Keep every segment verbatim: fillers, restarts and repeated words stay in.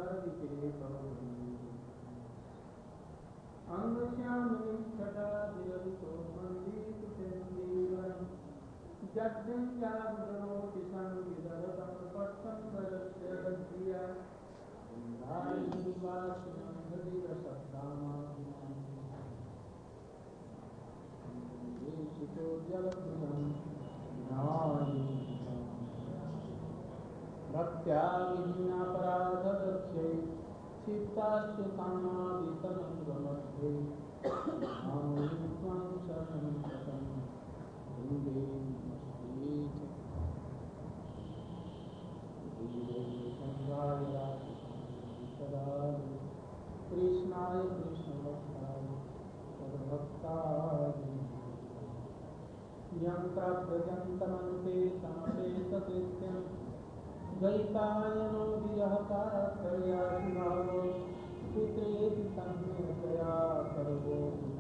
अंगश्यामि छटा विरलितो मण्डीकुचेन्दीवरम् जड्डं जागरोति संविदरतं पट्टं वरस्य गद्रिया कुन्धारिनिवासिनं हृदिरसद्दामाभिमानं शितो जलधुनं भक्त्या विहीनापराधदक्षे क्षिप्ताश्च कामादितरङ्गमध्ये मां त्वां शरणं शतं वन्दे नमस्ते कृष्णाय कृष्णभक्ताय तद्भक्ताय यन्त्रप्रजन्तमन्ते समवेतकृत्यं द्वैपायनो विरहकात्रयाभिभावो पुत्रेति तन्मेतया सर्वो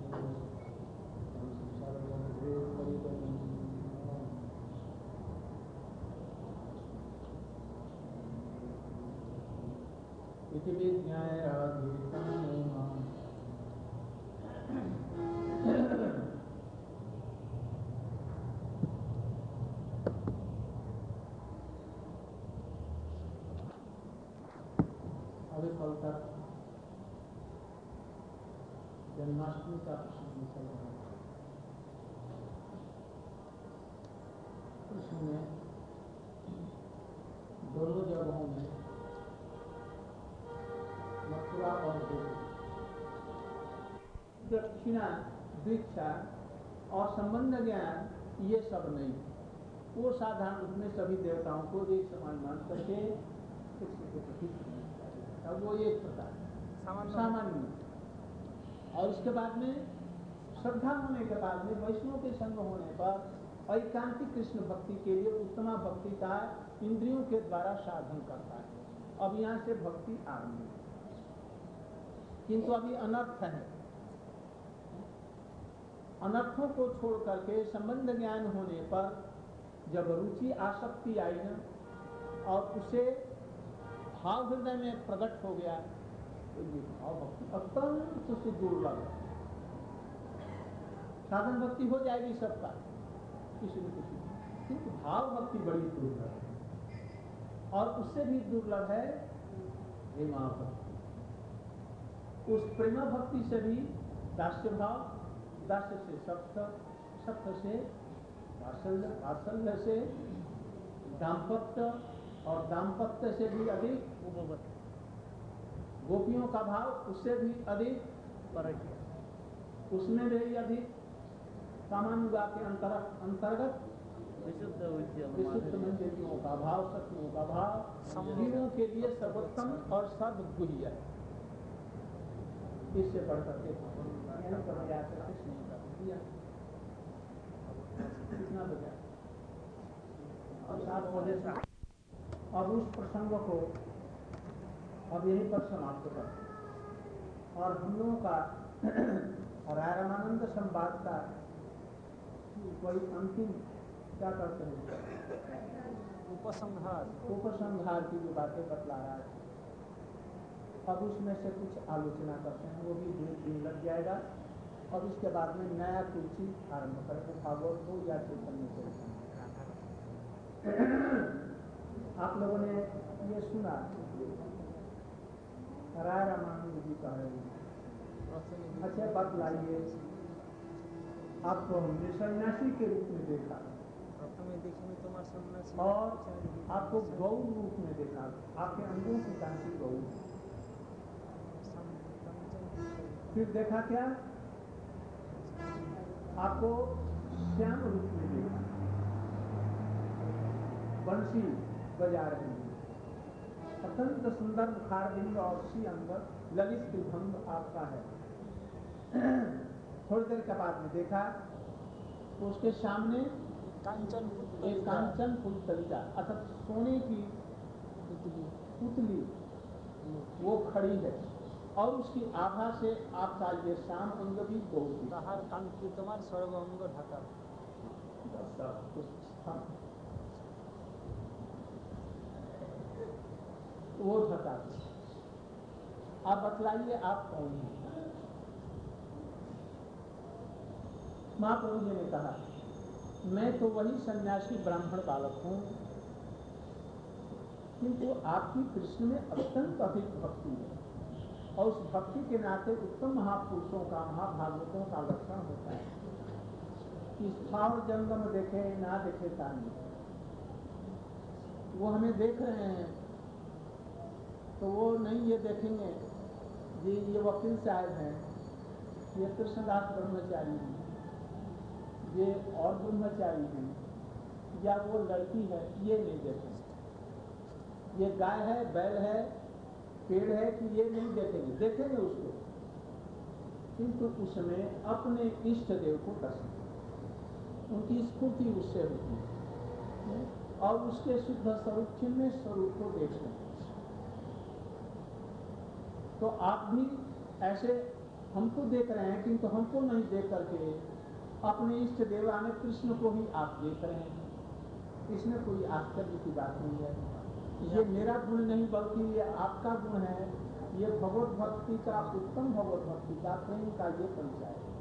इति विज्ञायाधीतमेमां अभी कल तक जन्माष्टमी का प्रसंग चल रहा है। उसमें दोनों जगहों में मथुरा और गोकुल दक्षिणा दीक्षा और संबंध ज्ञान ये सब नहीं, वो साधारण रूप में सभी देवताओं को एक समान मान करके अब वो एक प्रकार सामान्य। और इसके बाद में श्रद्धा होने के बाद में वैष्णव के संग होने पर ऐकांतिक कृष्ण भक्ति के लिए उत्तमा भक्ति का इंद्रियों के द्वारा साधन करता है। अब यहाँ से भक्ति आरंभ है, किंतु अभी अनर्थ है। अनर्थों को छोड़ करके संबंध ज्ञान होने पर जब रुचि आसक्ति आई न और उसे भाव हृदय में प्रकट हो गया तो ये भाव भक्ति अत्यंत से दुर्लभ है। साधन भक्ति हो जाएगी सबका, किसी न किसी, किंतु भाव भक्ति बड़ी दुर्लभ है। और उससे भी दुर्लभ है प्रेमा भक्ति। उस प्रेमा भक्ति से भी दास्य भाव, दास्य से सप्त, सप्त से वात्सल्य, वात्सल्य से दाम्पत्य और दाम्पत्य से भी अधिक गोपियों का भाव, उससे भी अधिक उसमें भी अधिक कामानुगा के अंतर अंतर्गत विशुद्ध विशुद्ध मंदिरों का भाव, सत्यों का भाव जीवों के लिए सर्वोत्तम और सर्वगुह्य है। इससे बढ़कर के कितना बजा और सात बजे से अब उस प्रसंग को अब यहीं पर समाप्त करते और हम लोगों का राय रामानंद संवाद का कोई अंतिम क्या करते हैं, उपसंहार उपसंहार की जो बातें बतला रहा है, अब उसमें से कुछ आलोचना करते हैं। वो भी दिन दिन लग जाएगा। अब इसके बाद में नया कोई चीज आरम्भ करेंगे, भागवत हो या चैतन्य चरित्र। आप लोगों ने ये सुना राय रामानंद जी कह रहे हैं, अच्छा बतलाइए, आपको हमने सन्यासी के रूप में देखा और आपको गौ रूप में देखा, आपके अंगों की कांति गौ, फिर देखा क्या, आपको श्याम रूप में देखा, बंसी बजा रहे हैं, अत्यंत सुंदर मुखारबिंद और सी अंदर ललित भंग आपका है। थोड़ी देर के बाद में देखा तो उसके सामने कांचन एक कांचन पुतलिका अर्थात सोने की पुतली वो खड़ी है और उसकी आभा से आपका ये शाम अंग भी बहुत तुम्हारे सर्व अंग ढका वो ढका आप बतलाइए आप कौन हैं? महाप्रभु जी ने कहा, मैं तो वही सन्यासी ब्राह्मण बालक हूँ, किंतु आपकी कृष्ण में अत्यंत अधिक भक्ति है और उस भक्ति के नाते उत्तम महापुरुषों का, महाभागवतों का लक्षण होता है कि स्थावर जंगम देखे ना देखे तानी, वो हमें देख रहे हैं तो वो नहीं ये देखेंगे जी ये वकील साहब हैं, ये कृष्णदास ब्रह्मचारी हैं, ये और ब्रह्मचारी हैं, या वो लड़की है, ये नहीं देखेंगे। ये गाय है, बैल है, पेड़ है कि ये नहीं देखेंगे, देखेंगे उसको, किंतु उसमें अपने इष्ट देव को दर्शन, उनकी स्फूर्ति उससे होती है और उसके शुद्ध स्वरूप चिन्मय स्वरूप को देख रहे हैं। तो आप भी ऐसे हमको देख रहे हैं, किंतु हमको नहीं देख करके अपने इष्ट देवाने कृष्ण को ही आप देख रहे हैं। इसमें कोई आश्चर्य की बात नहीं है। ये मेरा गुण नहीं बल्कि ये आपका गुण है। ये भगवत भक्ति का, उत्तम भगवत भक्ति का, प्रेम का ये परिचय है।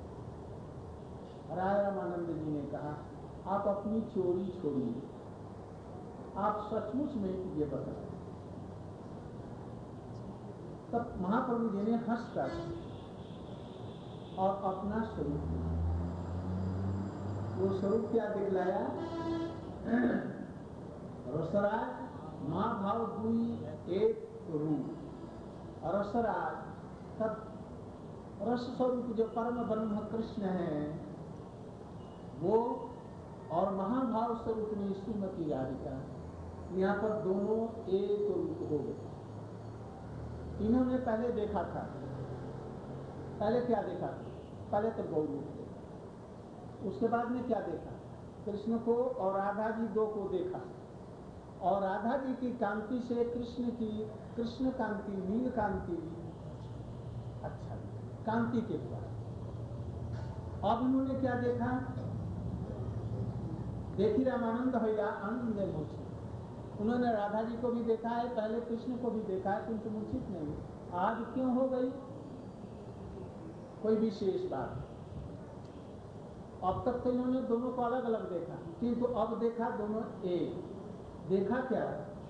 राय रामानंद जी ने कहा, आप अपनी चोरी छोड़िए, आप सचमुच में ये बताएं। तब महाप्रभु जी ने हंसकर और अपना स्वरूप, वो स्वरूप क्या दिखलाया? रसराज माँ भाव दुई एक रूप। रसराज तब रस स्वरूप जो परम ब्रह्म कृष्ण है वो, और महाभाव स्वरूप में श्रीमती राधिका, यहाँ पर दोनों एक रूप हो गए। इन्होंने पहले देखा था, पहले क्या देखा? पहले तो गौ रूप देखा, उसके बाद में क्या देखा? कृष्ण को और राधा जी दो को देखा, और राधा जी की कांति से कृष्ण की, कृष्ण कांति, नील कांति, अच्छा कांति के द्वारा। अब इन्होंने क्या देखा? देखी रामानंद भैया आनंद मूर्छित। उन्होंने राधा जी को भी देखा है, पहले कृष्ण को भी देखा है, किंतु मूर्छित नहीं। आज क्यों हो गई? कोई विशेष बात। अब तक तो इन्होंने दोनों को अलग अलग देखा, किंतु अब देखा दोनों एक। देखा क्या?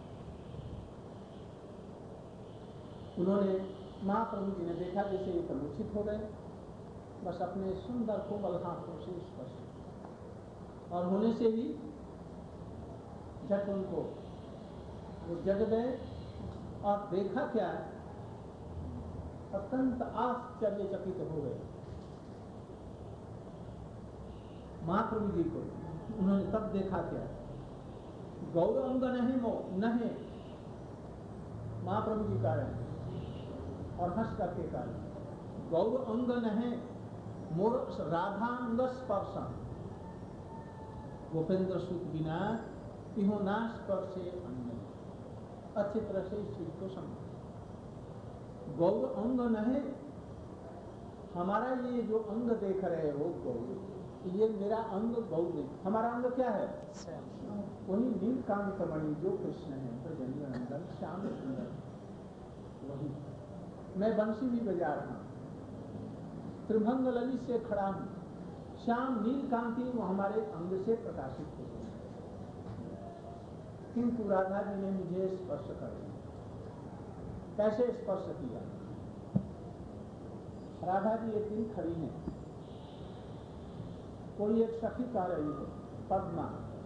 उन्होंने, महाप्रभु जी ने देखा जैसे ये मूर्छित हो गए, बस अपने सुंदर कोमल हाथों से स्पर्श, और होने से ही झट उनको वो जग गए। और देखा क्या? अत्यंत आश्चर्यचकित हो गए महाप्रभु जी को। उन्होंने तब देखा क्या? गौर अंग नहीं मो नहीं, महाप्रभु जी कह रहे हैं और हंस करके कह रहे हैं, गौर अंग नहीं मोर राधांग स्पर्शन, गोपेंद्र सुत बिना तिहो ना स्पर्शे अन्य। अच्छी तरह से इस चीज को समझो। गौर अंग नहीं, हमारा ये जो अंग देख रहे हो गौर, ये मेरा अंग गौर नहीं। हमारा अंग क्या है? वही नीलकांत मणि जो कृष्ण है, ब्रजंगी नंदन श्याम सुंदर, वही। मैं बंसी भी बजा रहा हूँ, त्रिभंग ललित से खड़ा हूँ, श्याम नीलकांति वो हमारे अंग से प्रकाशित हो गए। किंतु राधा जी ने मुझे स्पर्श कर दिया। कैसे स्पर्श किया? राधा जी एक दिन खड़ी हैं, कोई एक सखी कह रही है, पद्मा,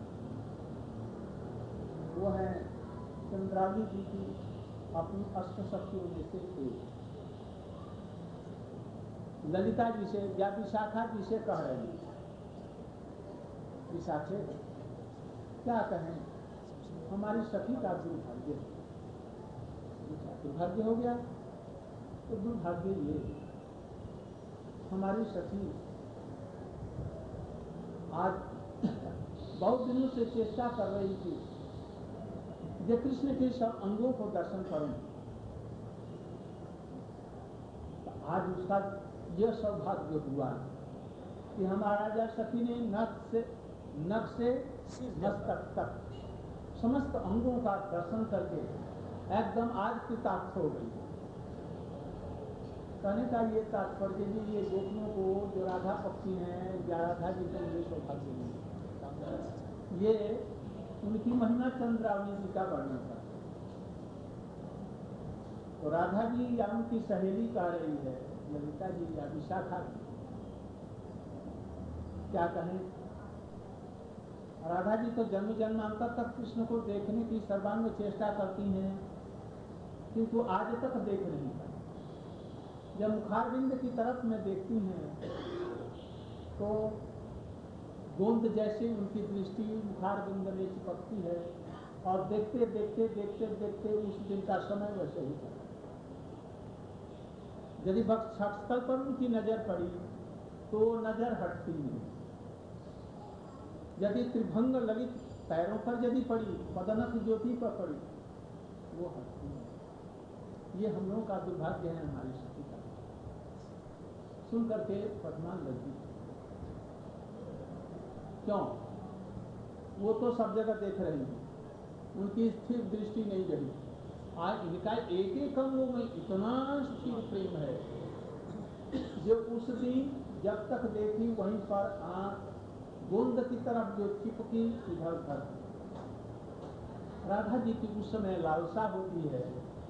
वो है चंद्रावली जी की अपनी अष्ट सखियों में से एक। ललिता जी से या विशाखा जी से कह रही है, विशाखे क्या कहें, हमारी सखी का दुर्भाग्य, दुर्भाग्य हो गया। तो दुर्भाग्य ये, हमारी सखी आज बहुत दिनों से चेष्टा कर रही थी जो कृष्ण के सब अंगों को दर्शन करूं, तो आज उसका यह सौभाग्य हुआ कि हमारा राजा सखी ने नख से नख से मस्तक तक समस्त अंगों का दर्शन करके एकदम आज कृतार्थ हो गई। कहने का ये तात्पर्य जी, ये गोपियों को जो राधा पक्षी हैं या राधा जी के लिए सौभाग्य नहीं, ये उनकी महिमा चंद्रावली जी का वर्णन करते हैं। तो राधा जी या उनकी सहेली कह रही है ललिता जी या विशाखा जी, क्या कहें, राधा जी तो जन्म जन्मांतर तक कृष्ण को देखने की सर्वांग चेष्टा करती हैं, किंतु आज तक देख नहीं पाई। जब मुखारविंद की तरफ में देखती हैं तो गोंद जैसे उनकी दृष्टि मुखारविंद में चिपकती है और देखते देखते देखते देखते उस दिन का समय वैसे ही चला। यदि वक्षस्थल पर उनकी नजर पड़ी तो नजर हटती नहीं, यदि त्रिभंग ललित पैरों पर यदि पड़ी, पदनख ज्योति पर पड़ी, वो हटती नहीं। ये हम लोगों का दुर्भाग्य है, हमारी सती का। सुन करके पद्मा लज्जित, क्यों? वो तो सब जगह देख रही है, उनकी स्थिर दृष्टि नहीं रही। आज इनका एक एक अंगों में इतना स्थिर प्रेम है, जो उस दिन जब तक देखी वहीं पर आंख गोंद की तरफ जो चिपकी इधर उधर। राधा जी की उस समय लालसा होती है,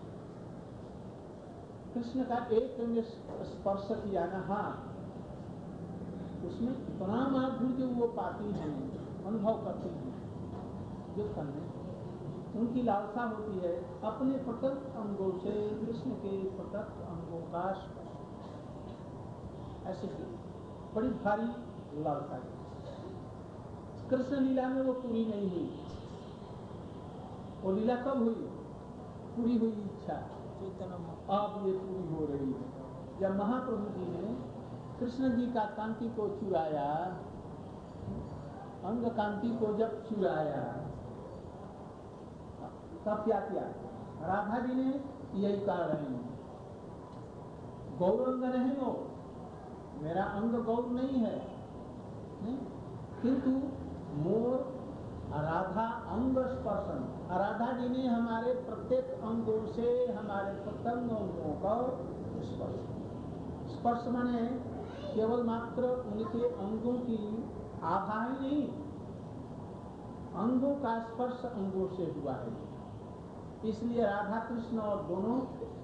कृष्ण का एक अंग स्पर्श किया ना, हाँ, उसमें इतना माधुर्य वो पाती हैं, अनुभव करती हैं, जो करने उनकी लालसा होती है अपने प्रत्यक्ष अंगों से कृष्ण के प्रत्यक्ष अंगों का स्पर्श। ऐसे की बड़ी भारी लालसा है। कृष्ण लीला में वो पूरी नहीं हुई। वो लीला कब हुई? पूरी हुई इच्छा, अब ये पूरी हो रही है। जब महाप्रभु जी ने कृष्ण जी का कांति को चुराया, अंग कांति को जब चुराया, तब क्या किया? राधा जी ने यही कहा रहे हैं, गौरंग नहीं हो, मेरा अंग गौर नहीं है, नहीं? किंतु मोर राधा अंग स्पर्शन, राधा जी ने हमारे प्रत्येक अंगों से हमारे प्रत्यंग अंगों का स्पर्श। स्पर्श माने केवल मात्र उनके अंगों की आभा ही नहीं, अंगों का स्पर्श अंगों से हुआ है। इसलिए राधा कृष्ण और दोनों,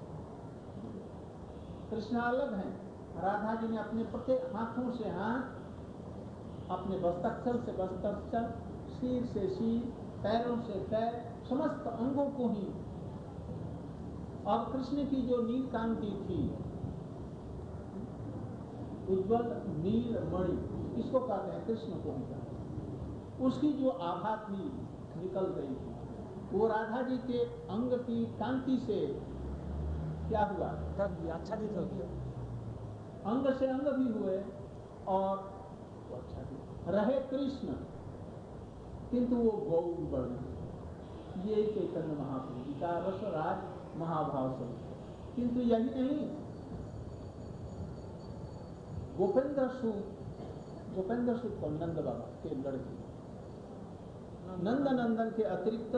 कृष्ण अलग हैं, राधा जी ने अपने प्रत्येक हाथों से हाथ, अपने वस्त्रस्थल से वस्त्रस्थल, सिर से सिर, पैरों से पैर, समस्त अंगों को ही। और कृष्ण की जो नील कांति थी, उज्ज्वल नील मणि, इसको कहते हैं, कृष्ण को भी कहते हैं, उसकी जो आभा थी निकल गई थी, वो राधा जी के अंग की कांति से क्या हुआ? आच्छादित हो गया। अंग से अंग भी हुए और अच्छा रहे कृष्ण, किंतु वो गौर बढ़ गए। ये चैतन्य महाप्रभु जी का रस राज महाभाव से। किंतु यही नहीं, गोपेंद्र सूत, गोपेंद्र सूत को नंद बाबा के लड़के, नंद नंदन के अतिरिक्त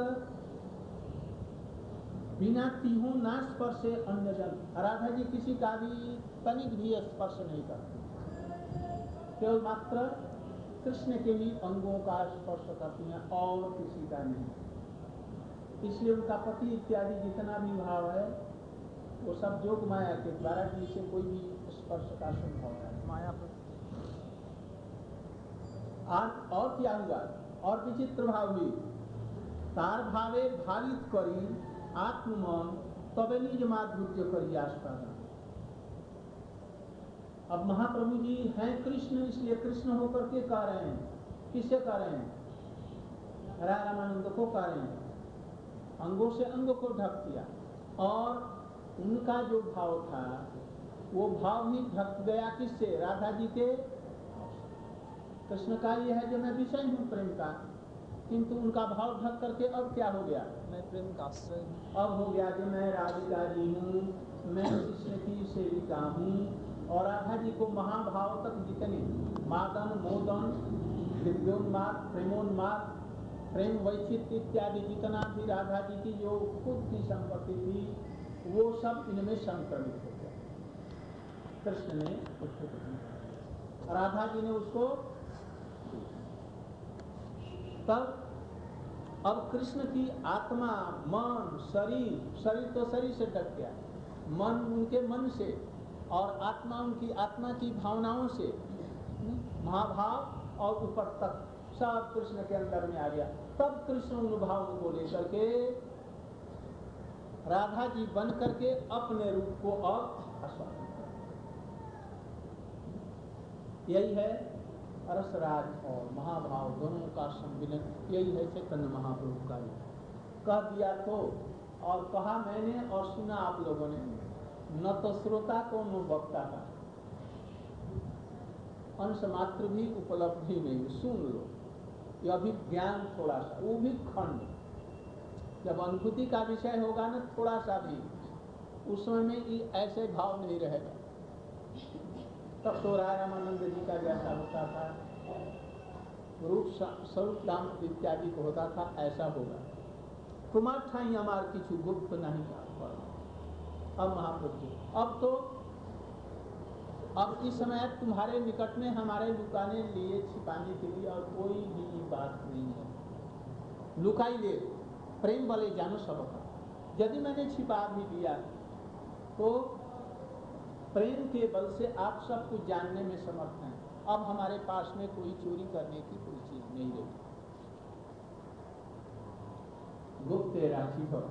बिना तीहों ना स्पर्श से अन्य जन, राधा जी किसी का भी तनिक भी स्पर्श नहीं करते, केवल मात्र कृष्ण के ही अंगों का स्पर्श करती हैं और किसी का नहीं। इसलिए उनका पति इत्यादि जितना भी भाव है वो सब जोग माया के द्वारा, जिसे कोई भी स्पर्श का संभव है माया पर। आज और क्या हुआ? और विचित्र भाव हुई, तार भावे भावित करी आत्मन तबे निज माधुर्य करी आस्वादन। अब महाप्रभु जी हैं कृष्ण, इसलिए कृष्ण होकर के कह रहे हैं, किससे कह रहे हैं? राधा रामानंद को कह रहे हैं, अंगों से अंग को ढक दिया, और उनका जो भाव था वो भाव ही ढक गया किससे? राधा जी के। कृष्ण का ये है जो मैं विषय हूँ प्रेम का, किंतु उनका भाव ढक करके अब क्या हो गया? मैं प्रेम का आश्रय। अब हो गया कि मैं राधिका जी हूँ, मैं कृष्ण की सेविका हूँ, और राधा जी को महाभाव तक जितने मादन मोदन दिव्योन्माद प्रेमोन्माद प्रेम वैचित्र इत्यादि जितना भी राधा जी की जो खुद की संपत्ति थी वो सब इनमें संक्रमित हो गया। कृष्ण ने उसको दिया, राधा जी ने उसको। तब अब कृष्ण की आत्मा, मन, शरीर, शरीर तो शरीर से ढक गया, मन उनके मन से और आत्मा उनकी आत्मा की भावनाओं से, महाभाव और ऊपर तक सब कृष्ण के अंदर में आ गया। तब कृष्ण उन भावों को लेकर के राधा जी बन करके अपने रूप को अब आस्वादित कर, यही है रसराज और महाभाव दोनों का सम्मिलन, यही है चैतन्य महाप्रभु का। कह दिया तो, और कहा मैंने और सुना आप लोगों ने, न तो श्रोता को न वक्ता का, अंश मात्र भी उपलब्ध ही नहीं, सुन लो। यह भी ज्ञान थोड़ा सा, वो भी खंड, जब अनुभूति का विषय होगा ना थोड़ा सा भी, उस समय में ऐसे भाव नहीं रहेगा। तब तो राय रामानंद जी का जैसा होता था, रूप स्वरूप दाम इत्यादि को होता था, ऐसा होगा। तुम्हार ठाई हमार किछु गुप्त नहीं कर। अब महाप्रभु जी, अब तो अब इस समय तुम्हारे निकट में हमारे लुकाने लिए, छिपाने के लिए और कोई भी बात नहीं है। लुकाई ले प्रेम बले जानो सबका, यदि मैंने छिपा भी दिया तो प्रेम के बल से आप सब कुछ जानने में समर्थ हैं। अब हमारे पास में कोई चोरी करने की कोई चीज नहीं रही। गुप्त राखी हो,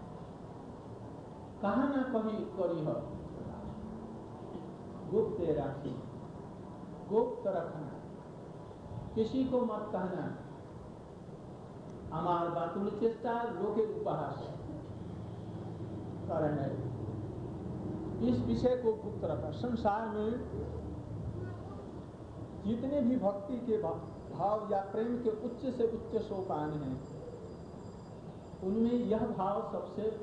कहा ना कभी करी हो, गुप्त राखी, गुप्त रखना, किसी को मत कहना। हमार बातुल चेष्टा लोके उपहास कारण है, इस विषय को गुप्त रखा। संसार में जितने भी भक्ति के भाव या प्रेम के उच्च से उच्च सोपान हैं, उनमें यह भाव सबसे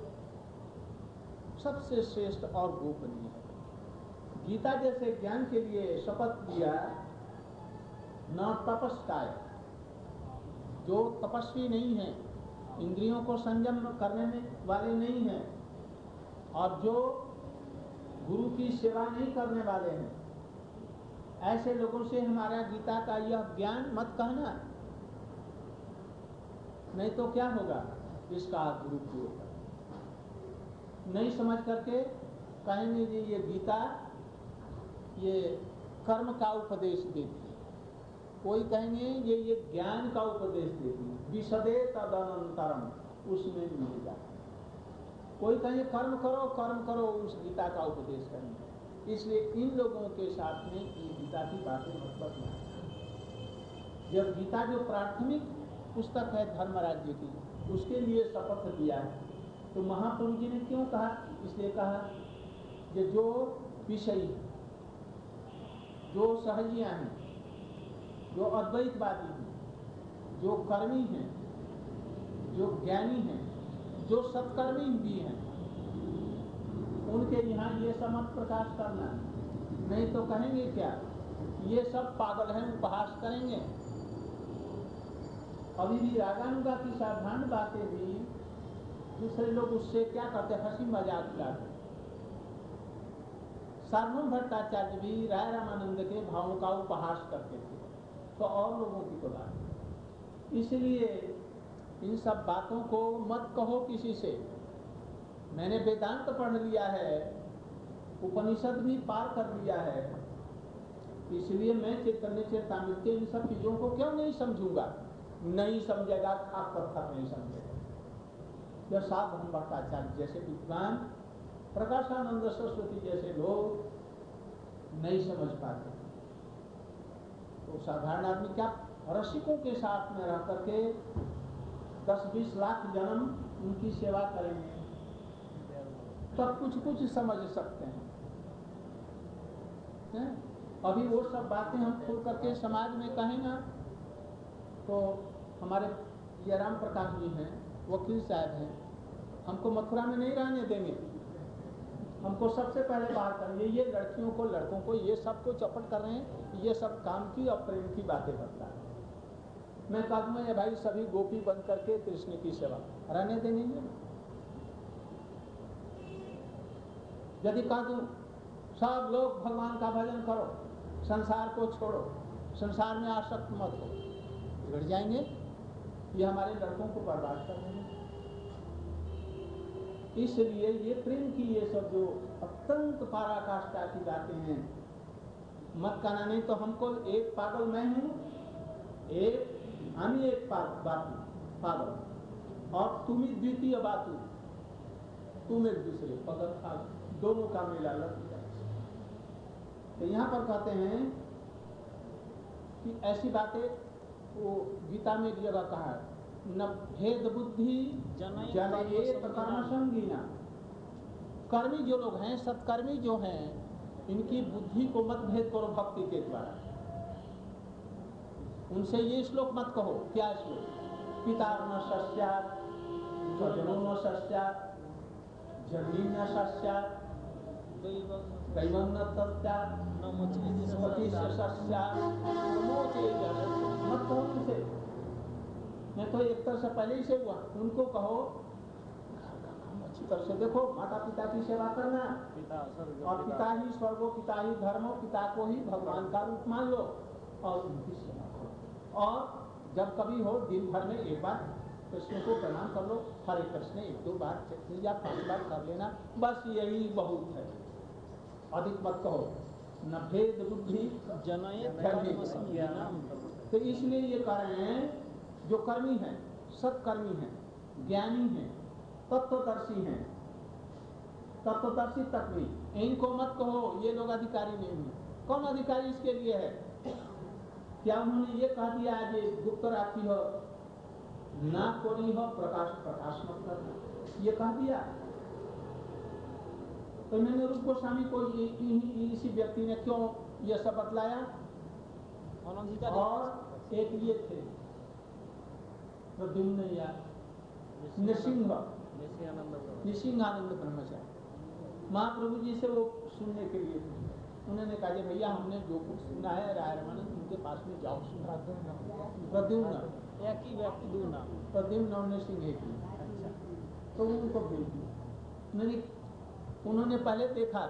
सबसे श्रेष्ठ और गोपनीय है। गीता जैसे ज्ञान के लिए शपथ दिया, न तपस्काय, जो तपस्वी नहीं है, इंद्रियों को संयम करने में वाले नहीं हैं, और जो गुरु की सेवा नहीं करने वाले हैं, ऐसे लोगों से हमारा गीता का यह ज्ञान मत कहना, नहीं तो क्या होगा, इसका दुरुपयोग नहीं समझ करके कहेंगे कि ये गीता ये कर्म का उपदेश देती है, कोई कहेंगे ये ये ज्ञान का उपदेश देती है, विशदे तदनंतरम, उसमें मिलेगा। कोई कहेंगे कर्म करो कर्म करो, उस गीता का उपदेश करेंगे। इसलिए इन लोगों के साथ में ये गीता की बातें मतलब नहीं। जब गीता जो प्राथमिक पुस्तक है धर्म राज्य की, उसके लिए शपथ दिया है, तो महाप्रभु जी ने क्यों कहा? इसलिए कहा कि जो विषयी, जो सहजियां हैं, जो अद्वैतवादी हैं, जो कर्मी हैं, जो ज्ञानी हैं, जो सत्कर्मी भी हैं, उनके यहाँ ये सब मत प्रकाश करना, नहीं तो कहेंगे क्या, ये सब पागल हैं, उपहास करेंगे। अभी भी रागानुगा की साधारण बातें भी दूसरे लोग उससे क्या करते, हंसी मजाक उड़ाते। सार्वभौम भट्टाचार्य भी राय रामानंद के भावों का उपहास करते थे, तो और लोगों की तो बात। इसलिए इन सब बातों को मत कहो किसी से। मैंने वेदांत पढ़ लिया है, उपनिषद भी पार कर लिया है, इसलिए मैं चैतन्य चेतामृत के इन सब चीजों को क्यों नहीं समझूंगा? नहीं समझेगा, खाक पत्थर नहीं समझेगा। यह सार्वभौम भट्टाचार्य जैसे विद्वान, प्रकाशानंद सरस्वती जैसे लोग नहीं समझ पाते, तो साधारण आदमी क्या रसिकों के साथ में रह करके दस बीस लाख जन्म उनकी सेवा करेंगे, तब कुछ कुछ समझ सकते हैं, हैं? अभी वो सब बातें हम खुल करके समाज में कहेंगे तो हमारे ये राम प्रकाश जी हैं, वकील साहब हैं, हमको मथुरा में नहीं रहने देंगे। हमको सबसे पहले बाहर करेंगे, ये लड़कियों को लड़कों को ये सब को चौपट कर रहे हैं, ये सब काम की और प्रेम की बातें करता है। मैं कह दूंगा ये भाई सभी गोपी बन करके कृष्ण की सेवा रहने देंगे। यदि कह दूं सब लोग भगवान का भजन करो, संसार को छोड़ो, संसार में आसक्त मत हो, बिगड़ जाएंगे, ये हमारे लड़कों को बर्बाद कर देंगे। इसलिए ये प्रेम की ये सब जो अत्यंत पराकाष्ठा की बातें हैं मत करना। नहीं तो हमको एक पागल मैं हूं, एक हम ही एक पागल और तुम ही द्वितीय बातु, तुम एक दूसरे पगल पागल, दोनों का मेला लग गया। तो यहाँ पर कहते हैं कि ऐसी बातें वो गीता में एक जगह कहा है, न भेद बुद्धि जनयेत कर्म संगीना। कर्मी जो लोग हैं, सत्कर्मी जो हैं, इनकी बुद्धि को मत भेद करो भक्ति के द्वारा। उनसे ये श्लोक मत कहो। क्या श्लोक? पिता न सस्यात्, स्वजनो न सस्यात्, जननी न सस्यात्, दैवं न तस्यात्, पति से सस्यात्, नमोचे जगत्। मत कहो उनसे, नहीं तो एक तरह से पहले ही से हुआ। उनको कहो अच्छी तरह से देखो, माता पिता की सेवा करना, और पिता ही स्वर्गो, पिता ही धर्मो, पिता को ही भगवान का रूप मान लो और उनकी सेवा करो। और जब कभी हो दिन भर में एक बार कृष्ण को प्रणाम कर लो, हरे कृष्ण एक दो बार या पांच बार कर लेना, बस यही बहुत है, अधिक मत कहो। न भेद बुद्धि जनयेत। तो इसलिए ये कह रहे हैं जो कर्मी हैं, सत्कर्मी हैं, ज्ञानी हैं, तत्वदर्शी हैं, तत्वदर्शी तत्वी, इनको मत कहो ये लोग अधिकारी नहीं हैं। कौन अधिकारी इसके लिए है? क्या उन्होंने ये कह दिया है कि गुप्त राखी हो, ना कोरी हो, प्रकाश प्रकाश मत करना, ये कह दिया? तो मैंने रूप गोस्वामी को इसी व्यक्ति ने क्यों ये सब बतलाया? और एक ये थे प्रद्युम्न या नृसिंह निसिंहानंद ब्रह्मचारी, महाप्रभु जी से वो सुनने के लिए थे। उन्होंने कहा भैया हमने जो कुछ सुना है राय रामानंद उनके पास में जाओ सुना। प्रद्युम्न एक ही व्यक्ति दो नाम, प्रद्युम्न और नृसिंह एक ही। अच्छा, तो उनको भेज दिया। उन्होंने उन्होंने पहले देखा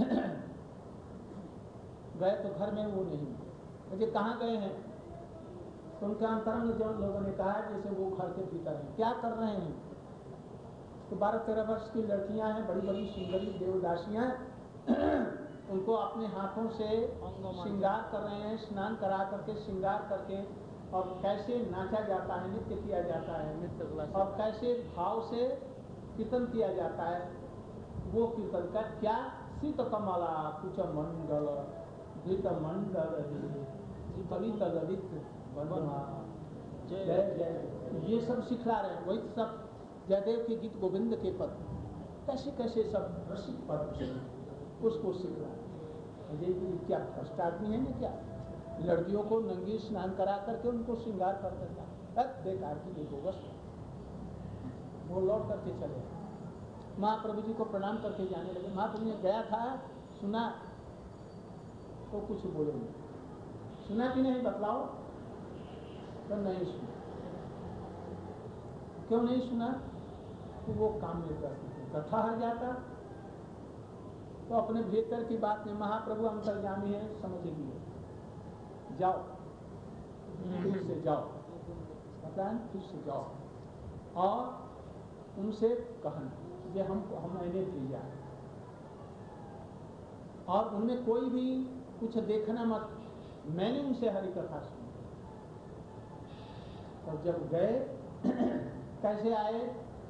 गए तो घर में वो नहीं, मुझे कहाँ गए हैं? तो उनके अंतरंग जन लोगों ने कहा जैसे वो घर के भीतर हैं। क्या कर रहे हैं? तो बारह तेरह वर्ष की लड़कियां हैं, बड़ी बड़ी सुंदरी देवदासियां, उनको अपने हाथों से श्रृंगार कर रहे हैं, स्नान करा करके श्रृंगार करके, और कैसे नाचा जाता है, नृत्य किया जाता है, और कैसे भाव से कीर्तन किया जाता है। वो कीर्तन का क्या? सीत कमला कुछ मंडल धृत मंडल कवित ललित जय जय, ये सब सिखला रहे हैं। वही सब जयदेव के गीत गोविंद के पद, कैसे कैसे सब रसिक पद उसको सिखला रहे हैं। ये क्या फर्स्ट आदमी है ना? क्या लड़कियों को नंगी स्नान करा करके उनको श्रृंगार कर देता है? बेकार की ये बोगस। वो लौट करके चले, महाप्रभु जी को प्रणाम करके जाने लगे। महाप्रभु ने गया था, सुना तो कुछ बोले नहीं, सुना कि नहीं बतलाओ? तो नहीं सुना। क्यों नहीं सुना? तो वो काम नहीं करते थे, कथा हर जाता। तो अपने भीतर की बात में महाप्रभु अंतर्यामी है, समझ लिए, जाओ फिर से जाओ, पता है फिर से जाओ, और उनसे कहना ये हमको हम मैंने भेजा, और उनमें कोई भी कुछ देखना मत, मैंने उनसे हरि कथा सुनी। और जब गए कैसे आए?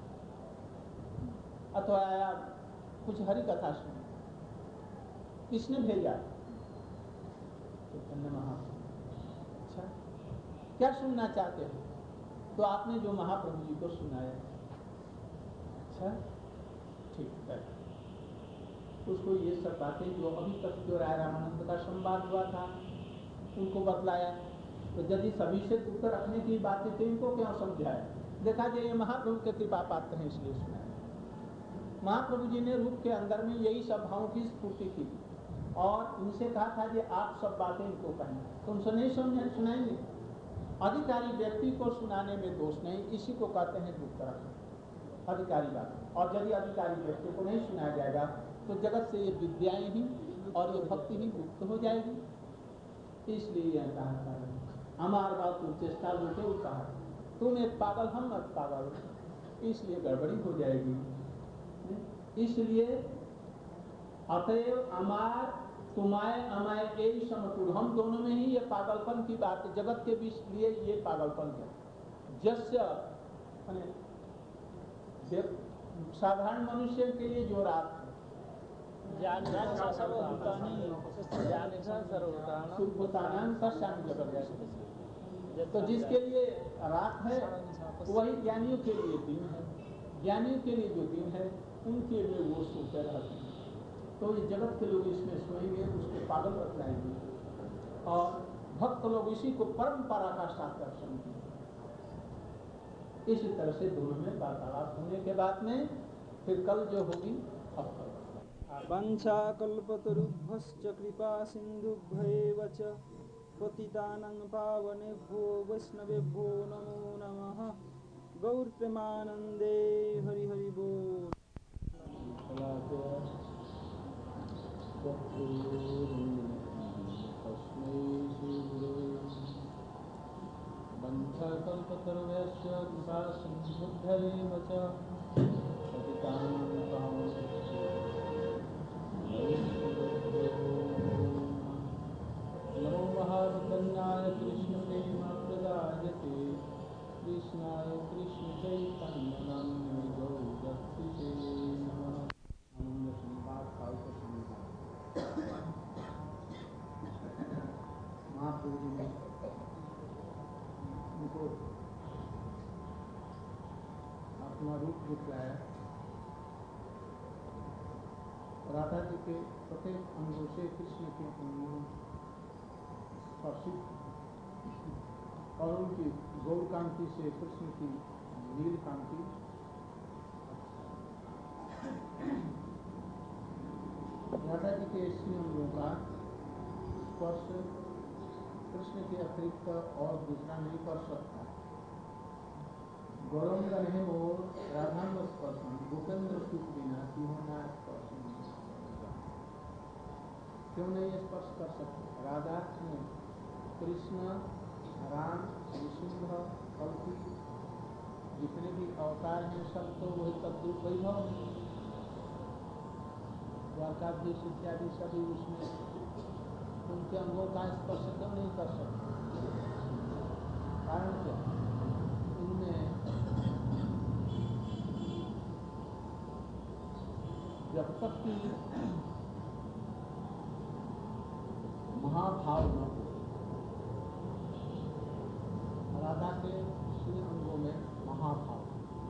अथवा आया कुछ हरि कथा सुनी, किसने भेजा? चैतन्य महाप्रभु। अच्छा, क्या सुनना चाहते हो? तो आपने जो महाप्रभु जी को सुनाया। अच्छा ठीक है। उसको ये सब बातें जो अभी तक जो राय रामानंद का संवाद हुआ था उनको बतलाया। तो यदि सभी से गुप्त रखने की बातें थी, इनको क्यों समझाया? देखा जाए ये महाप्रभु के कृपा पात्र हैं इसलिए सुनाया। महाप्रभु जी ने रूप के अंदर में यही सब भावों की स्फूर्ति की और उनसे कहा था कि आप सब बातें इनको कहें, तो उनसे नहीं सुन सुनाएंगे। अधिकारी व्यक्ति को सुनाने में दोष नहीं, इसी को कहते हैं गुप्त रखना, अधिकारी बात। और यदि अधिकारी व्यक्ति को नहीं सुनाया जाएगा तो जगत से ये विद्याएं ही और ये भक्ति भी मुक्त हो जाएगी। इसलिए यह कहा हमार बात तू चेष्टा लूटे कहा तुम एक पागल हम एक पागल, इसलिए गड़बड़ी हो जाएगी। इसलिए अतएव अमार तुम्हारे अमाय यही समतुल, हम दोनों में ही ये पागलपन की बात है। जगत के बीच लिए ये पागलपन है। जस्य साधारण मनुष्य के लिए जो रात है तो जिसके लिए रात है वही ज्ञानियों के लिए दिन है। ज्ञानियों के लिए जो दिन है उनके लिए वो सोते रहते हैं। तो ये जगत के लोग इसमें सोएंगे, उसको पागल बतलाएंगे और भक्त लोग इसी को परंपरा का साथ दर्शन किए। इसी तरह से दोनों में वार्तालाप होने के बाद में फिर कल जो होगी अब वंशा कल्पतरुभ्यश्च कृपा सिन्धुभ्येव च पतितानां पावनेभ्यो वैष्णवेभ्यो नमो नमः। गौर प्रेमानंदे हरि हरि बोल। वंशकल्पतरुभ्यश्च कृपा सिन्धुभ्येव च पतितानां पावनेभ्यो नमो महाचैतन्याय कृष्ण प्रेमप्रदायते कृष्णाय कृष्ण चैतन्य नाम्ने गौरभक्तिसे नमः। आनंद संवाद काव्य संवाद महाप्रभु जी ने उनको अपना रूप दिखलाया। राधा जी के प्रत्येक अंगों से कृष्ण के अंगों स्पर्शित और उनकी गौर कांति से कृष्ण की नील कांति राधा जी के इसी अंगों का स्पर्श कृष्ण के अतिरिक्त और दूसरा नहीं कर सकता। गौरंगन है मोर राधांग स्पर्शन भूपेंद्र सुख बिना होना स्पर्श क्यों नहीं स्पर्श कर सकते। राधा ने कृष्ण राम नृसिंह कल्कि जितने भी अवतार हैं सब तो वही तद्रूप वैभव है। द्वारकाधीश इत्यादि सभी उसमें उनके अंगों का स्पर्श क्यों नहीं कर सकते। कारण क्या, उनमें जब तक कि महाभाव न हो, राधा के श्री अंगों में महाभाव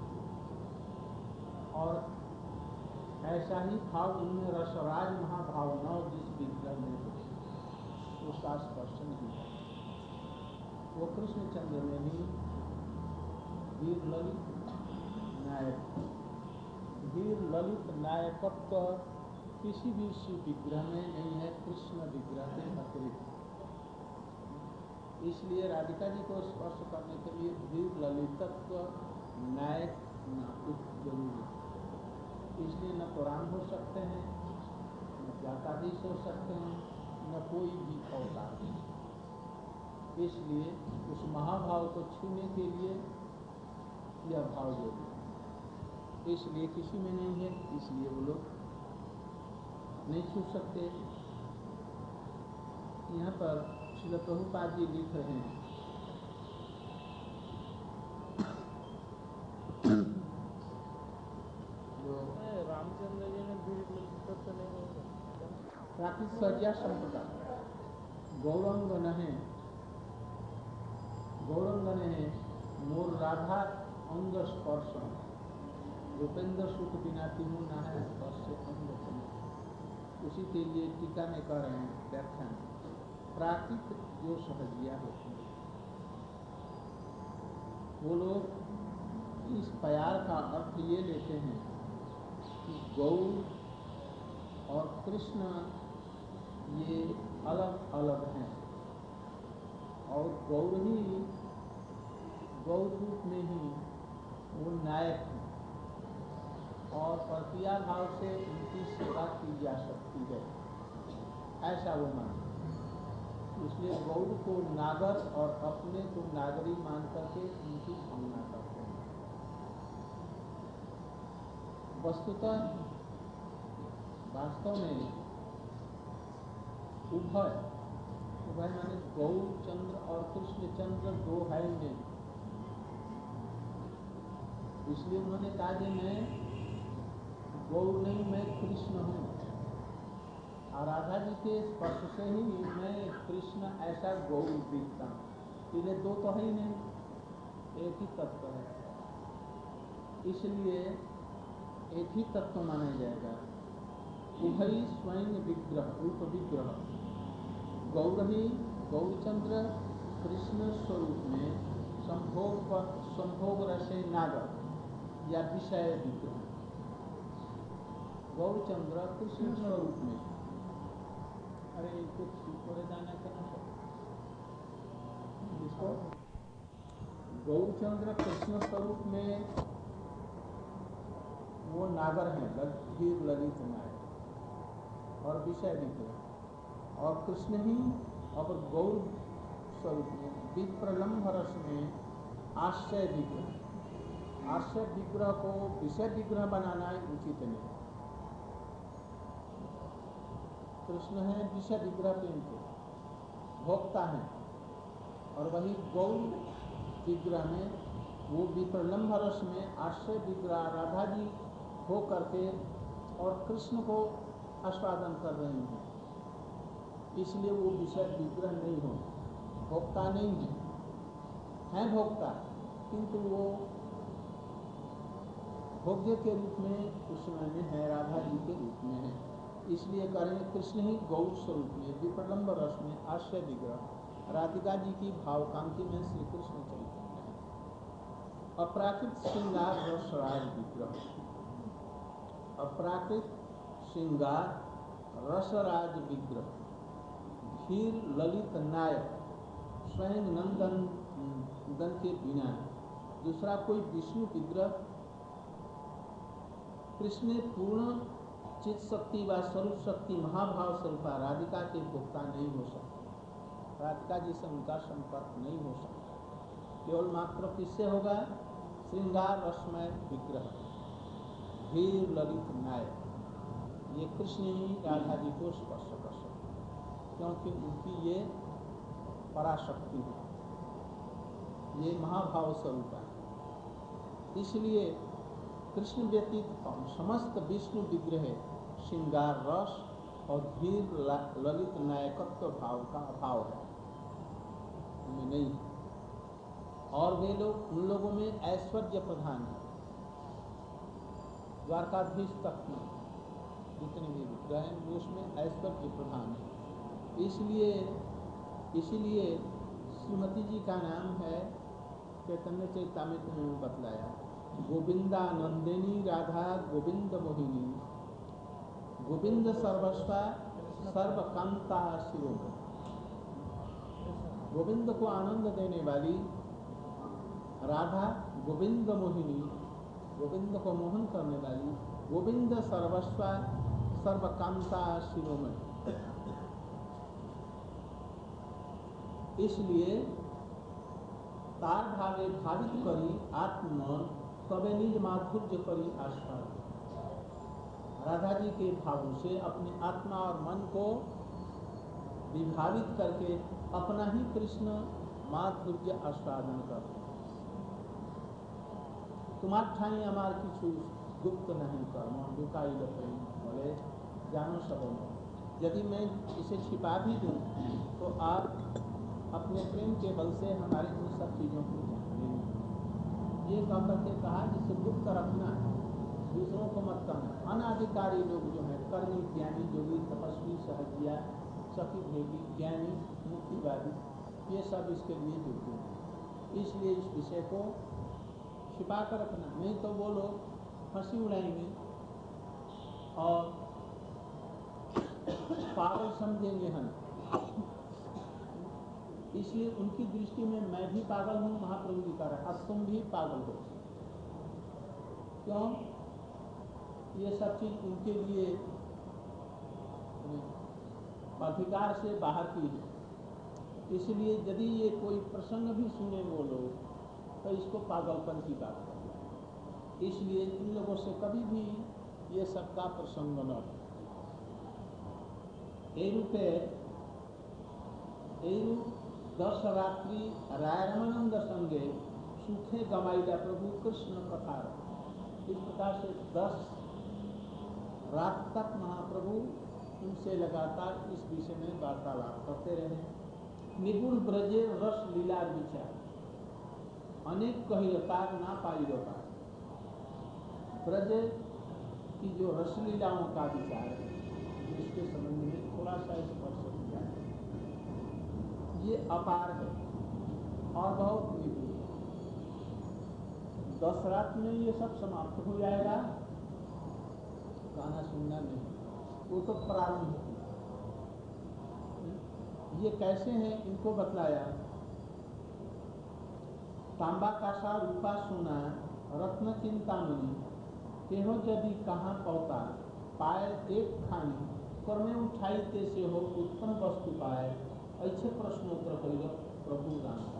और ऐसा ही भाव उनमें रसराज महाभाव न जिस विग्रह में हो उसका स्पर्श नहीं है। वो कृष्णचंद्र में भी वीर ललित नायक वीर ललित नायकत्व किसी भी शिव विग्रह में नहीं है, कृष्ण विग्रह के अतिरिक्त। इसलिए राधिका जी को स्पर्श करने के लिए वीर ललितत्व नायक नाटक जरूरी है। इसलिए न तो राम हो सकते हैं, न द्वारकाधीश हो सकते हैं, न कोई भी अवतार। इसलिए उस महाभाव को छूने के लिए यह भाव जरूरी है। इसलिए किसी में नहीं है, इसलिए वो लोग नहीं छू सकते। यहाँ पर श्रील प्रभुपाद जी लिख रहे हैं जो रामचंद्र जी ने प्राकृत सज्जा संपदा गौरंग नहे गौरंग नहे मोर राधा अंग स्पर्श रूपेंद्र सुख बिना तीनों ना है स्पर्श अंग। उसी के लिए टीका में कह रहे हैं व्याख्यान प्राकृत जो सहजिया होती है वो लोग इस प्यार का अर्थ ये लेते हैं कि गौर और कृष्ण ये अलग अलग हैं और गौर ही गौर रूप में ही वो नायक हैं और प्रतिया भाव से उनकी सेवा की जा सकती है। ऐसा वो मानते। इसलिए गौड़ को नागर और अपने को नागरी मान करके उनकी भावना करते हैं। वस्तुतः वास्तव में उभय उभय माने गौड़ चंद्र और कृष्ण चंद्र दो है नहीं। इसलिए उन्होंने कहा कि मैं गौड़ नहीं, मैं कृष्ण हूँ। और राधा जी के स्पर्श से ही मैं कृष्ण ऐसा गौड़ दिखता हूँ। ये दो तो है ही नहीं, एक ही तत्व है। इसलिए एक ही तत्व माना जाएगा। उभय स्वयं विग्रह, रूप विग्रह, गौर ही गौरचंद्र कृष्ण स्वरूप में संभोग संभोग रसे नागर या विषय विग्रह। गौरचंद्र कृष्ण स्वरूप में, अरे कुछ थोड़े जाना करना इसको। गौरचंद्र कृष्ण स्वरूप में वो नागर है, धीर ललित नायक और विषय विग्रह। और कृष्ण ही और गौर स्वरूप में विप्रलम्भ रस में आश्रय विग्रह। आश्रय विग्रह को विषय विग्रह बनाना उचित नहीं। कृष्ण है विषय विग्रह के इनके भोक्ता है, और वही गौर विग्रह में वो विप्रलम्भ रस में आश्रय विग्रह राधा जी हो करके और कृष्ण को आस्वादन कर रही हैं। इसलिए वो विषय विग्रह नहीं हो, भोक्ता नहीं है, है भोक्ता, किंतु वो भोग्य के रूप में उस समय में है, राधा जी के रूप में है। इसलिए करेंगे कृष्ण ही गौर स्वरूप में विप्रलम्ब रस में आश्रय विग्रह राधिका जी की भावकांति में श्री कृष्ण चैतन्य है। अपराकृत श्रृंगार रसराज विग्रह, अपराकृत श्रृंगार रसराज विग्रह, धीर ललित नायक, स्वयं नंदन नंदन के बिना दूसरा कोई विष्णु विग्रह कृष्ण पूर्ण चित शक्ति व स्वरूप शक्ति महाभाव स्वरूपा राधिका के भोक्ता नहीं हो सकता। राधिका जी से उनका संपर्क नहीं हो सकता। केवल मात्र किससे होगा? श्रृंगार रसमय विग्रह, धीर ललित नायक, ये कृष्ण ही राधा जी को स्पर्श कर सकते, क्योंकि उनकी ये पराशक्ति है, ये महाभाव स्वरूप है। इसलिए कृष्ण व्यतीत समस्त विष्णु विग्रह श्रृंगार रस और धीर ललित नायकत्व भाव का अभाव है, उनमें नहीं है। और वे लोग, उन लोगों में ऐश्वर्य प्रधान है। द्वारकाधीश तक में जितने भी विग्रह हैं उसमें ऐश्वर्य प्रधान है। इसलिए इसीलिए श्रीमती जी का नाम है, चैतन्य चैतामृत में बतलाया, गोविंदा नंदिनी राधा गोविंद मोहिनी, गोविंद सर्वस्वा सर्वकांता शिरोमणि। गोविंद को आनंद देने वाली राधा गोविंद मोहिनी, गोविंद को मोहन करने वाली, गोविंद सर्वस्वा सर्वकांता शिरोमणि। इसलिए तार भावे भावित करी आत्म तबे निज माधुर्य करी आस्था। राधा जी के भावों से अपनी आत्मा और मन को विभावित करके अपना ही कृष्ण माधुर्य आस्वादन करते हैं। तुम्हार ठाई हमार किछु गुप्त नहीं कर्म लुकाई लपड़ी बोले जानो सबों। यदि मैं इसे छिपा भी दूं तो आप अपने प्रेम के बल से हमारी उन सब चीज़ों को जान लेंगे। ये कह करके कहा जिसे गुप्त रखना है, दूसरों को मत करना। अनाधिकारी लोग जो हैं, कर्मी ज्ञानी योगी तपस्वी सहजिया सखी भेदी ज्ञानी मुक्तिवादी, ये सब इसके लिए जुड़ते हैं। इसलिए इस विषय को छिपा कर रखना, नहीं तो वो लोग हंसी उड़ाएंगे और पागल समझेंगे हम। इसलिए उनकी दृष्टि में मैं भी पागल हूँ, महाप्रभु जी कह रहे हैं, अब तुम भी पागल हो। क्यों? ये सब चीज उनके लिए अधिकार से बाहर की है। इसलिए यदि ये कोई प्रसंग भी सुने वो लोग तो इसको पागलपन की बात कर। इसलिए इन लोगों से कभी भी ये सबका प्रसंग न हो। ए रूपे एरु दस रात्रि रायरमानंद संगे सुखे गमाइला प्रभु कृष्ण कथा। इस प्रकार से दस रात तक महाप्रभु उनसे लगातार इस विषय में वार्तालाप करते रहे। निगुण ब्रजे रस लीला विचार अनेक कहिरतार ना पाइरता। ब्रज की जो रसलीलाओं का विचार है इसके संबंध में थोड़ा सा स्पर्श किया है। ये अपार है और बहुत निगुण है। दस रात में ये सब समाप्त हो जाएगा, गाना सुनना नहीं, वो तो प्रारंभ है। ये कैसे हैं इनको बतलाया। तांबा कासा रूपा सोना रत्न चिंतामणि केहो यदि कहाँ पौता पाए एक खानी कर्मे उठाई ते से हो उत्तम वस्तु पाए ऐसे प्रश्नोत्तर कहियो प्रभु राम का।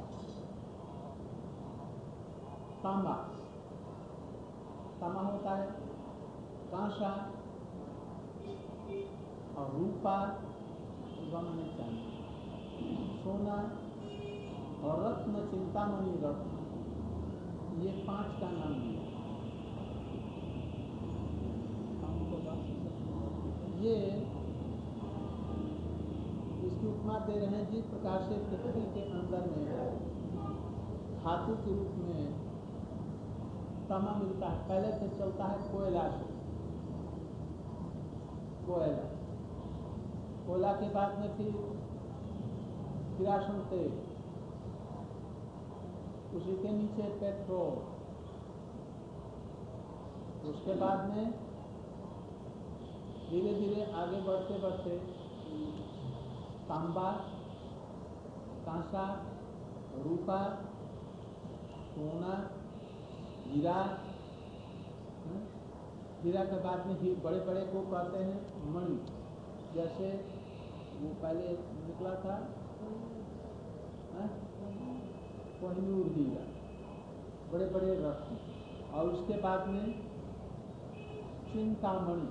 तांबा तांबा होता है कांसा और रूपा माने चांदी, सोना और रत्न चिंतामणि रत्न, ये पांच का नाम दिया। ये इसकी उपमा दे रहे हैं जिस प्रकार से पृथ्वी के अंदर में धातु के रूप में तांबा मिलता है। पहले से चलता है कोयला से, कोयला कोयला के बाद में फिर किरासन तेल, उसी के नीचे पेट्रोल, उसके बाद में धीरे धीरे आगे बढ़ते बढ़ते तांबा, कांसा, रूपा, सोना, हीरा, हीरा के बाद में ही बड़े बड़े को कहते हैं मणि। जैसे वो पहले निकला था कोहिनूर हीरा, बड़े बड़े रत्न, और उसके बाद में चिंतामणि।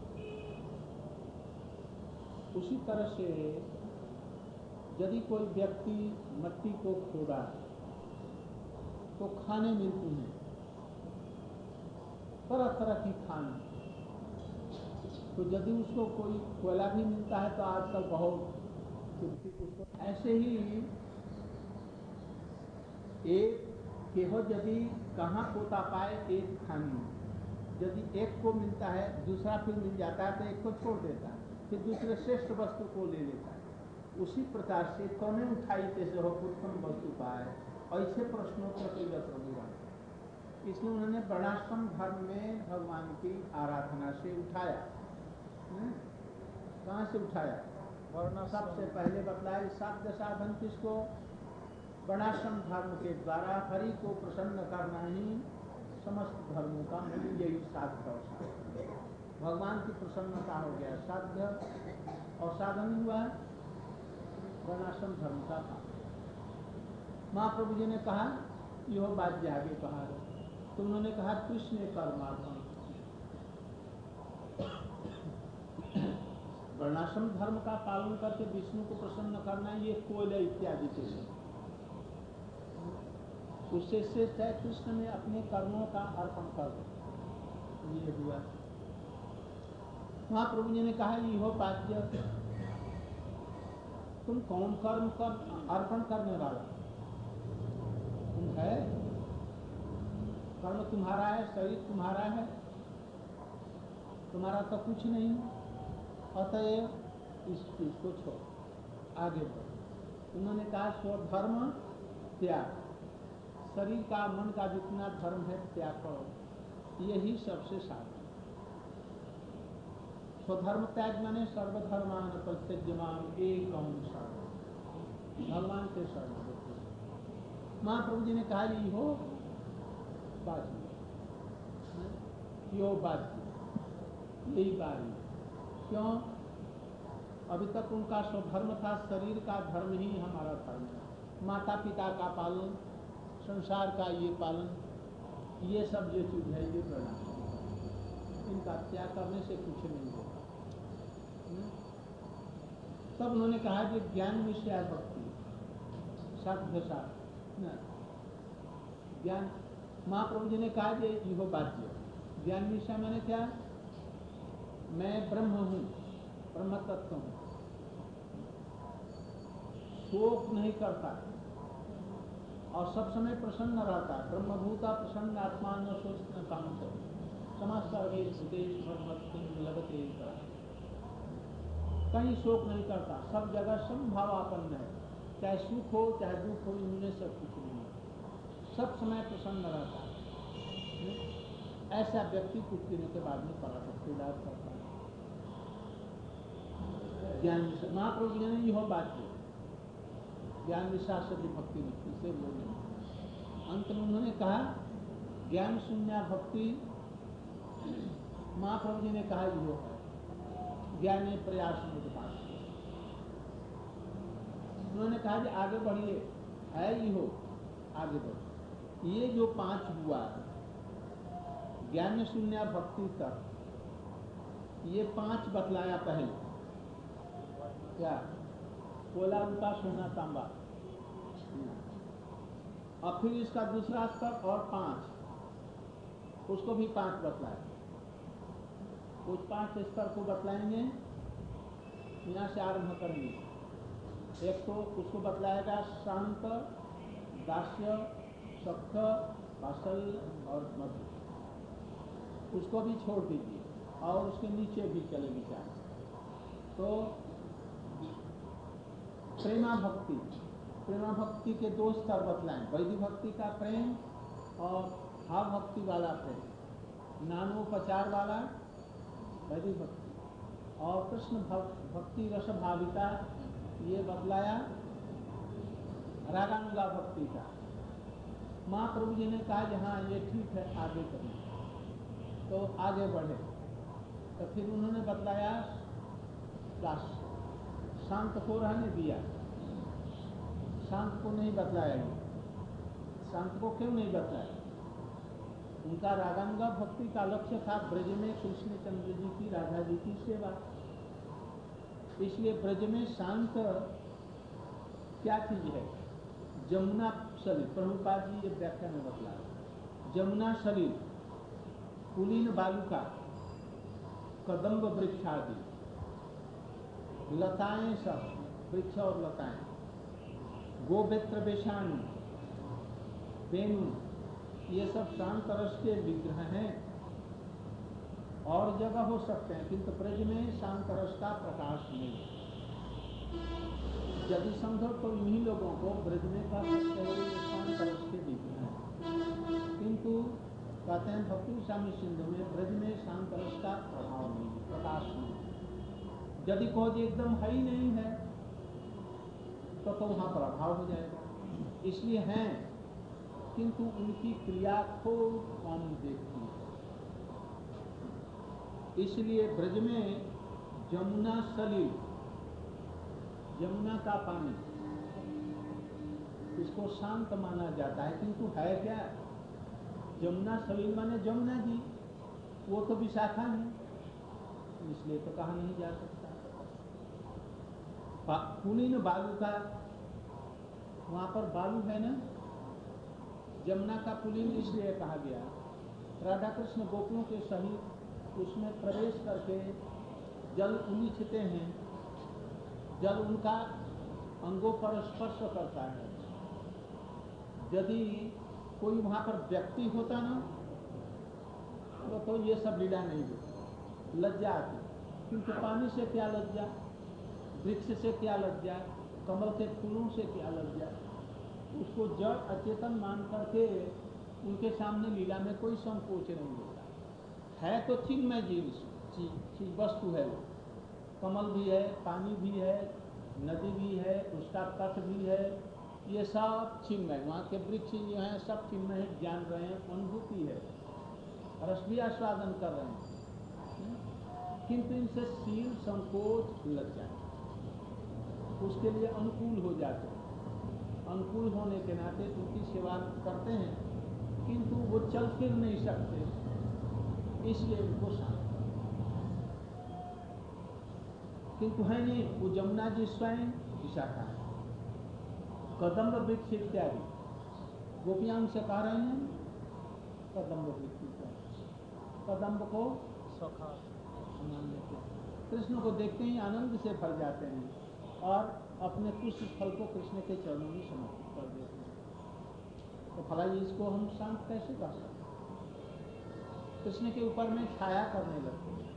उसी तरह से यदि कोई व्यक्ति मट्टी को खोदा तो खाने मिलती हैं, तरह तरह की खाने। तो यदि उसको कोई कोयला भी मिलता है तो आजकल बहुत उसको ऐसे ही एक केहो यदि कहाँ पोता पाए एक खानी, यदि एक को मिलता है दूसरा फिर मिल जाता है तो एक को छोड़ देता है, फिर दूसरे श्रेष्ठ वस्तु को ले लेता है। उसी प्रकार से कौने उठाई तैसे हो उत्तम वस्तु पाए ऐसे प्रश्नों को प्रभु। इसलिए उन्होंने वर्णाश्रम धर्म में भगवान की आराधना से उठाया। कहाँ से उठाया? वर्ण। सबसे पहले बतलाया साध्य साधन किसको? वर्णाश्रम धर्म के द्वारा हरि को प्रसन्न करना ही समस्त धर्मों का मूल, यही साध्य और साधन। भगवान की प्रसन्नता हो गया साध्य, और साधन हुआ वर्णाश्रम धर्म का था। महाप्रभु जी ने कहा यह बात आगे कहा है, तो उन्होंने कहा कृष्ण कर्मार्पण। वर्णाश्रम धर्म का पालन करके विष्णु को प्रसन्न करना ये कोयले इत्यादि के लिए, उससे श्रेष्ठ है कृष्ण में अपने कर्मों का अर्पण कर दो। ये हुआ। महाप्रभु जी ने कहा यह पाज्य, तुम कौन कर्म कर अर्पण करने वाला? तुम है, कर्म तुम्हारा है, शरीर तुम्हारा है, तुम्हारा तो कुछ नहीं। अतएव इस चीज को छोड़ आगे बढ़ो। उन्होंने कहा स्वधर्म त्याग, शरीर का मन का जितना धर्म है त्याग करो, यही सबसे साधन। स्वधर्म त्याग माने सर्वधर्मान परित्यज्यमाम एकम शरणं, भगवान के शरण। महाप्रभु जी ने कहा ये हो बाजी, यो बाजी, यही बारी। क्यों? अभी तक उनका स्वधर्म था, शरीर का धर्म ही हमारा धर्म है, माता पिता का पालन, संसार का ये पालन, ये सब जो चीज है ये प्रणाम, इनका त्याग करने से कुछ नहीं होगा। तब उन्होंने कहा कि ज्ञान विषय भक्ति साध्य साथ न ज्ञान। महाप्रभु जी ने कहा कि यो बाध्य ज्ञान विषय मैंने क्या, मैं ब्रह्म हूँ, ब्रह्म तत्व हूँ, शोक नहीं करता और सब समय प्रसन्न रहता, ब्रह्मभूता प्रसन्न आत्मा न शोक न काम कर समस्त लगते, कहीं शोक नहीं करता, सब जगह समभावापन्न है, चाहे सुख हो चाहे दुख हो, इनमें सब कुछ नहीं है, सब समय प्रसन्न रहता है। ऐसा व्यक्ति कुछ दिनों के बाद में पराशक्ति लाभ करता है। ज्ञान महाप्रभु जी ने यह बात की, ज्ञान विश्वास से भक्ति मुक्ति से बोले। अंत में उन्होंने कहा ज्ञान शून्य भक्ति, महाप्रभु जी ने कहा यो है ज्ञान प्रयास मुझपास। उन्होंने कहा कि आगे बढ़िए, है ये हो आगे बढ़ो। ये जो पांच हुआ ज्ञान शून्य भक्ति तक, ये पांच बतलाया पहले क्या, कोला रूपा सोना तांबा, और फिर इसका दूसरा स्तर और पांच, उसको भी पांच बतलाया। उस पांच स्तर को बतलाएंगे, यहाँ से आरंभ करेंगे। एक तो उसको बतलाएगा शांत, दास्य, सख्त, वात्सल्य और मधुर, उसको भी छोड़ दीजिए और उसके नीचे भी चले विचार। तो प्रेमा भक्ति, प्रेमा भक्ति के दो स्तर बतलाएं, वैदिक भक्ति का प्रेम और भाव भक्ति वाला प्रेम, नानोपचार वाला वैदिक भक्ति, और कृष्ण भक्ति रस भाविता ये बतलाया रागानुगा भक्ति का। महाप्रभु जी ने कहा कि हाँ ये ठीक है, आगे करें, तो आगे बढ़े। तो फिर उन्होंने बतलाया दास, शांत को रहने दिया, शांत को नहीं बतलाया। शांत को क्यों नहीं बतलाया? उनका रागानुगा भक्ति का लक्ष्य था ब्रज में कृष्ण चंद्र जी की, राधा जी की सेवा, इसलिए ब्रज में शांत क्या चीज है? जमुना सलिल, प्रभुपाद जी ये व्याख्या में बतलाया, जमुना सलिल, कुलीन बालुका, कदम्ब वृक्षादि, लताएं, सब वृक्ष और लताएं, गोवेत्र बेशाणु, वेणु, ये सब शांत रस के विग्रह हैं। और जगह हो सकते हैं किंतु ब्रज में शांत रस का प्रकाश नहीं। यदि समझो तो इन्हीं लोगों को ब्रज में कह सकते हो ये शांत रस के विग्रह हैं, किंतु कहते हैं भक्ति स्वामी सिंधु में ब्रज में शांत रस का प्रभाव नहीं, प्रकाश नहीं। यदि कहो कि एकदम है ही नहीं है तो तो वहाँ प्रभाव हो जाएगा। इसलिए हैं किंतु उनकी क्रिया खूब कम देखती है। इसलिए ब्रज में जमुना सलिल, जमुना का पानी, इसको शांत माना जाता है, किंतु है क्या? जमुना सलिल माने जमुना जी, वो तो विशाखा है, इसलिए तो कहा नहीं जा सकता। कुलीन बालू का, वहां पर बालू है ना, जमुना का कुलीन इसलिए कहा गया, राधा कृष्ण गोपियों के सहित उसमें प्रवेश करके जल उलीछते हैं, जल उनका अंगों पर स्पर्श करता है। यदि कोई वहां पर व्यक्ति होता ना तो, तो ये सब लीला नहीं होती, लज्जा आती। क्योंकि पानी से क्या लज्जा, वृक्ष से क्या लज्जा, कमल के फूलों से क्या लज्जा। उसको जड़ अचेतन मान करके उनके सामने लीला में कोई संकोच नहीं होता है। तो चिन्मय जीव चीज वस्तु है वो, कमल भी है, पानी भी है, नदी भी है, उसका तट भी है, ये सब चिन्मय। वहाँ के वृक्ष जो हैं सब चिन्मय है, जान रहे हैं, अनुभूति है, रस भी आस्वादन कर रहे हैं, किंतु इनसे शील संकोच लज्जा। उसके लिए अनुकूल हो जाते हैं। अनुकूल होने के नाते उनकी सेवा करते हैं, किंतु वो चल फिर नहीं सकते, इसलिए उनको शांत करते। किंतु है नहीं, वो जमुना जी स्वयं विशाखा है। कदम्ब वृक्ष इत्यादि गोपियां उनसे कह रहे हैं कदम्ब वृक्ष इत्यादि, कदम्ब को सखा नाम देते हैं। कृष्ण को देखते ही आनंद से भर जाते हैं और अपने पुष्प फल को कृष्ण के चरणों में समर्पित कर देते हैं। तो भला इसको हम शांत कैसे कर सकते हैं? कृष्ण के ऊपर में छाया करने लगते हैं।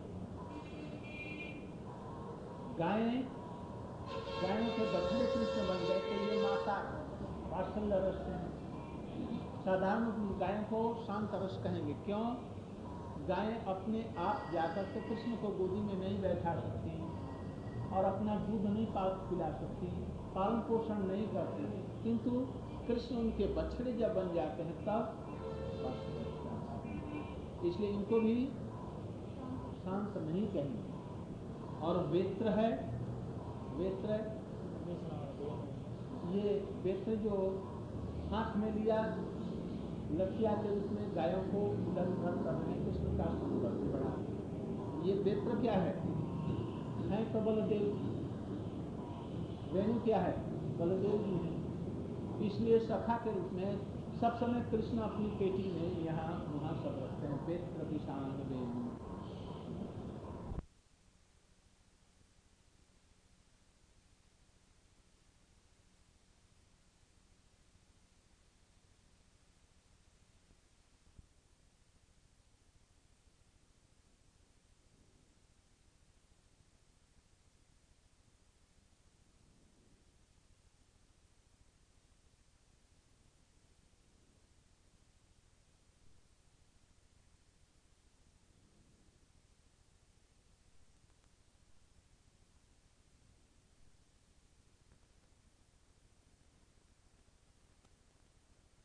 गायें गायों के बछड़े कृष्ण बन गए तो ये माता वात्सल्य रस हैं। साधारण गायों को शांत रस कहेंगे, क्यों? गायें अपने आप जाकर के कृष्ण को गोदी में नहीं बैठा सकती और अपना दूध नहीं पाल पिला सकती, पालन पोषण नहीं करती, किंतु कृष्ण उनके बछड़े जब बन जाते हैं तब वात्सल्य रस आता है। इसलिए इनको भी शांत नहीं कहेंगे। और वेत्र है, वेत्र ये वेत्र जो हाथ में लिया लठिया के उसमें गायों को इधर उधर कर रहे हैं, कृष्ण का सबसे बड़ा ये वेत्र क्या है? है तो बलदेव। वेणु क्या है? बलदेव जी है। इसलिए सखा के रूप में सब समय कृष्ण अपनी पेटी में यहाँ वहाँ सब रखते हैं। वेत्र किसान वेणु